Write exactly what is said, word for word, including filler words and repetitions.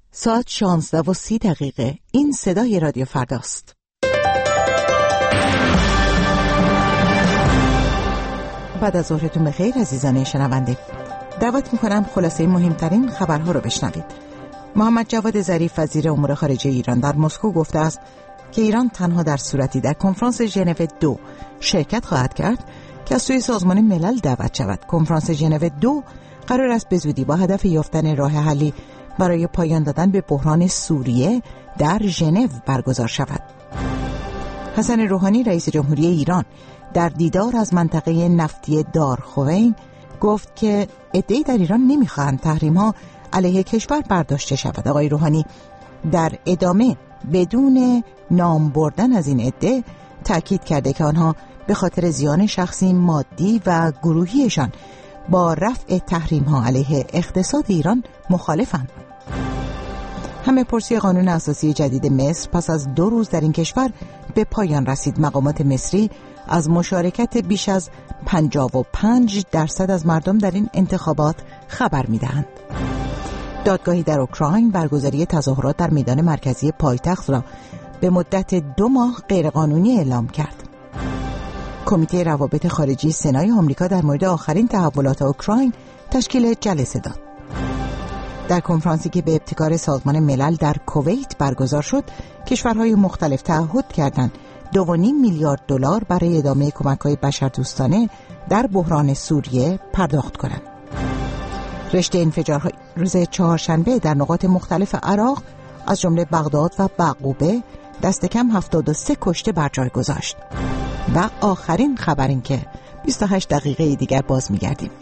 ساعت شانزده و سی دقیقه. این صدای رادیو فرداست. بعد از ظهرتون بخیر عزیزان شنونده. دعوت میکنم خلاصه مهمترین خبرها رو بشنوید. محمد جواد ظریف وزیر امور خارجه ایران در مسکو گفته است که ایران تنها در صورتی در کنفرانس ژنو دو شرکت خواهد کرد که از سوی سازمان ملل دعوت شود. کنفرانس ژنو دو قرار است به زودی با هدف یافتن راه حلی برای پایان دادن به بحران سوریه در ژنو برگزار شود. حسن روحانی رئیس جمهوری ایران در دیدار از منطقه نفتی دارخوین گفت که عده‌ای در ایران نمی‌خواهند تحریم‌ها علیه کشور برداشته شود. آقای روحانی در ادامه بدون نام بردن از این عده تأکید کرده که آنها به خاطر زیان شخصی، مادی و گروهیشان با رفع تحریم‌ها علیه اقتصاد ایران مخالفند. همه پرسی قانون اساسی جدید مصر پس از دو روز در این کشور به پایان رسید. مقامات مصری از مشارکت بیش از پنجاه و پنج درصد از مردم در این انتخابات خبر می‌دهند. دادگاهی در اوکراین برگزاری تظاهرات در میدان مرکزی پایتخت را به مدت دو ماه غیرقانونی اعلام کرد. کمیته روابط خارجی سنای آمریکا در مورد آخرین تحولات اوکراین تشکیل جلسه داد. در کنفرانسی که به ابتکار سازمان ملل در کویت برگزار شد، کشورهای مختلف تعهد کردند دو و نیم میلیارد دلار برای ادامه کمک‌های بشردوستانه در بحران سوریه پرداخت کنند. رشته انفجارهای روز چهارشنبه در نقاط مختلف عراق از جمله بغداد و بعقوبه دست کم هفتاد و سه کشته بر جای گذاشت. و آخرین خبر این که بیست و هشت دقیقه دیگر باز می‌گردیم.